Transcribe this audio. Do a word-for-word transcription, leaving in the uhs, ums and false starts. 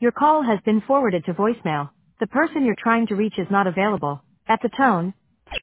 Your call has been forwarded to voicemail. The person you're trying to reach is not available. At the tone,